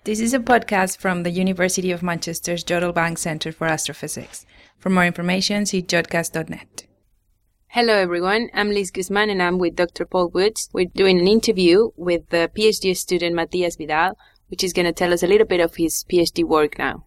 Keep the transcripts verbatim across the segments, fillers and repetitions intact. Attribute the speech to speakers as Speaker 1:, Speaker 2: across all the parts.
Speaker 1: This is a podcast from the University of Manchester's Jodrell Bank Centre for Astrophysics. For more information, see jodcast dot net.
Speaker 2: Hello everyone, I'm Liz Guzman and I'm with Doctor Paul Woods. We're doing an interview with the PhD student Matias Vidal, which is going to tell us a little bit of his PhD work now.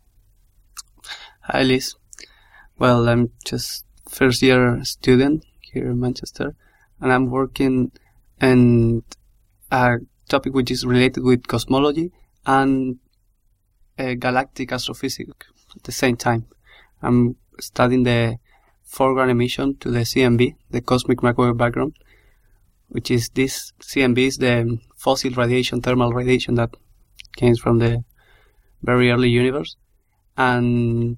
Speaker 3: Hi Liz. Well, I'm just first year student here in Manchester and I'm working on a topic which is related with cosmology and uh, galactic astrophysics at the same time. I'm studying the foreground emission to the C M B, the cosmic microwave background, which is this C M B is the fossil radiation, thermal radiation that came from the very early universe. And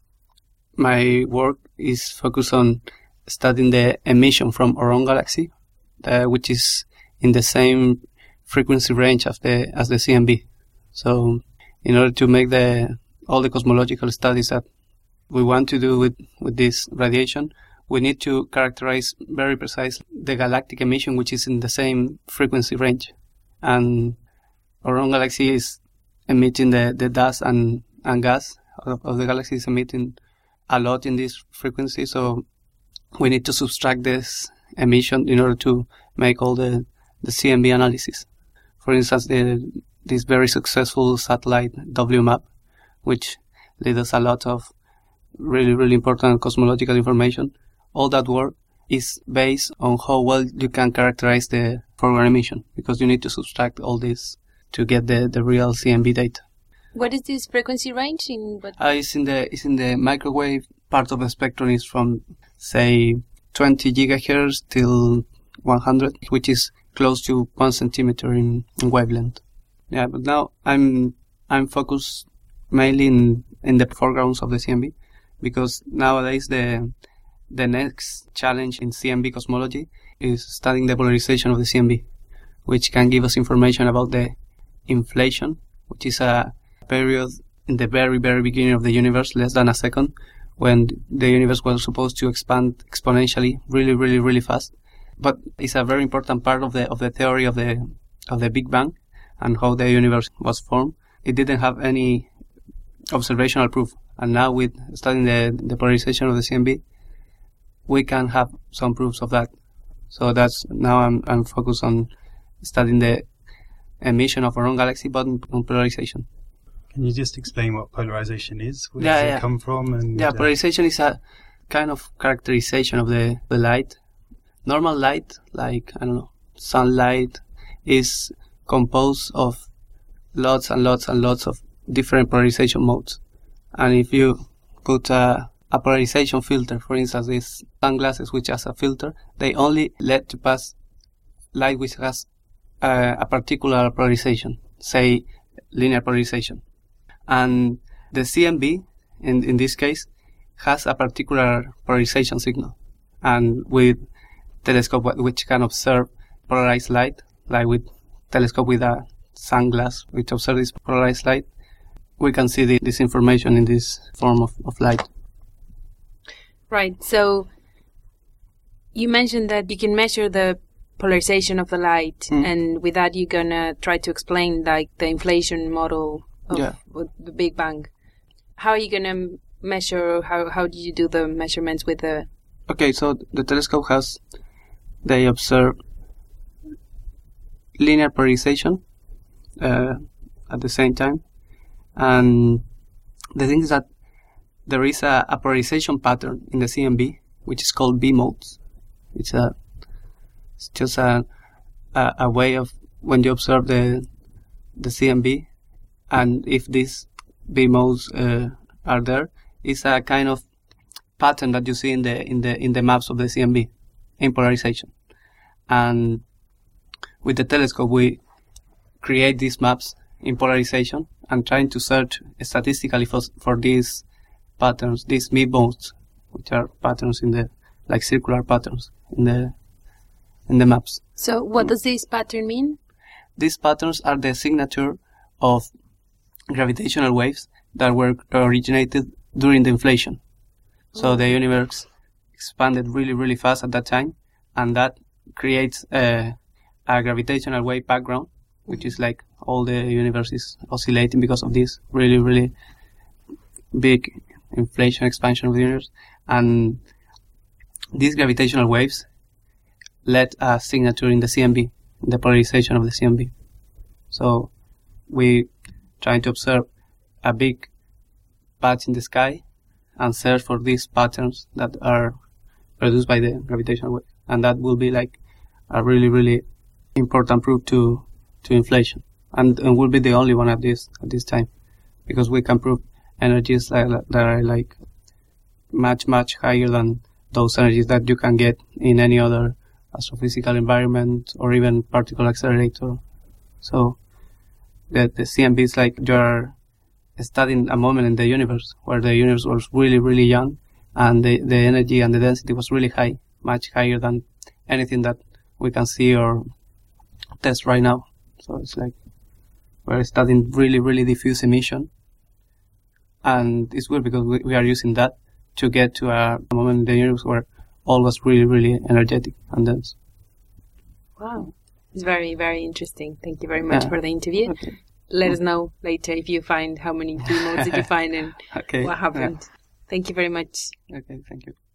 Speaker 3: my work is focused on studying the emission from our own galaxy, uh, which is in the same frequency range as the as the C M B. So, in order to make the all the cosmological studies that we want to do with, with this radiation, we need to characterize very precisely the galactic emission, which is in the same frequency range. And our own galaxy is emitting the, the dust and, and gas of, of the galaxy is emitting a lot in this frequency. So we need to subtract this emission in order to make all the, the C M B analysis. For instance, the, this very successful satellite W MAP, which leads us a lot of really, really important cosmological information. All that work is based on how well you can characterize the foreground emission, because you need to subtract all this to get the, the real C M B data.
Speaker 2: What is this frequency range? In what?
Speaker 3: Uh, it's in the it's in the microwave part of the spectrum. Is from say twenty gigahertz till one hundred, which is close to one centimeter in, in wavelength. Yeah, but now I'm I'm focused mainly in in the foregrounds of the C M B, because nowadays the the next challenge in C M B cosmology is studying the polarization of the C M B, which can give us information about the inflation, which is a period in the very, very beginning of the universe, less than a second, when the universe was supposed to expand exponentially really, really, really fast. But it's a very important part of the of the theory of the of the Big Bang and how the universe was formed. It didn't have any observational proof. And now with studying the, the polarization of the C M B, we can have some proofs of that. So that's now I'm I'm focused on studying the emission of our own galaxy, but on polarization.
Speaker 4: Can you just explain what polarization is? Where
Speaker 3: yeah,
Speaker 4: does
Speaker 3: yeah.
Speaker 4: it come from? And,
Speaker 3: yeah,
Speaker 4: uh,
Speaker 3: polarization is a kind of characterization of the, the light. Normal light, like, I don't know, sunlight, is composed of lots and lots and lots of different polarization modes. And if you put a, a polarization filter, for instance, these sunglasses which has a filter, they only let to pass light which has uh, a particular polarization, say linear polarization. And the C M B, in, in this case, has a particular polarization signal. And with telescope which can observe polarized light, like with telescope with a sunglass which observes this polarized light, we can see the, this information in this form of, of light.
Speaker 2: Right. So you mentioned that you can measure the polarization of the light, mm. and with that you're gonna try to explain like the inflation model of
Speaker 3: yeah.
Speaker 2: the Big Bang. How are you gonna measure? How how do you do the measurements with the?
Speaker 3: Okay, so the telescope has they observe linear polarization uh, at the same time. And the thing is that there is a, a polarization pattern in the C M B, which is called B modes. It's a it's just a, a a way of when you observe the the C M B, and if these B modes uh, are there, it's a kind of pattern that you see in the in the in the maps of the C M B in polarization. And with the telescope, we create these maps in polarization and trying to search statistically for for these patterns, these B modes, which are patterns in the like circular patterns in the in the maps.
Speaker 2: So, what does this pattern mean?
Speaker 3: These patterns are the signature of gravitational waves that were originated during the inflation. So the universe expanded really, really fast at that time, and that creates a, a gravitational wave background, which is like all the universe is oscillating because of this really, really big inflation expansion of the universe. And these gravitational waves led a signature in the C M B, the polarization of the C M B. So we trying to observe a big patch in the sky and search for these patterns that are produced by the gravitational wave. And that will be like a really, really important proof to, to inflation. And, and will be the only one at this, at this time. Because we can prove energies that, that are like much, much higher than those energies that you can get in any other astrophysical environment or even particle accelerator. So the, the C M B is like you're studying a moment in the universe where the universe was really, really young and the, the energy and the density was really high, much higher than anything that we can see or test right now. So it's like we're studying really, really diffuse emission. And it's weird because we, we are using that to get to a moment in the universe where all was really, really energetic and dense.
Speaker 2: Wow. It's very, very interesting. Thank you very much
Speaker 3: yeah.
Speaker 2: for the interview.
Speaker 3: Okay.
Speaker 2: Let us know later if you find how many P modes did you find and
Speaker 3: okay.
Speaker 2: what happened.
Speaker 3: Yeah.
Speaker 2: Thank you very much.
Speaker 3: Okay, thank you.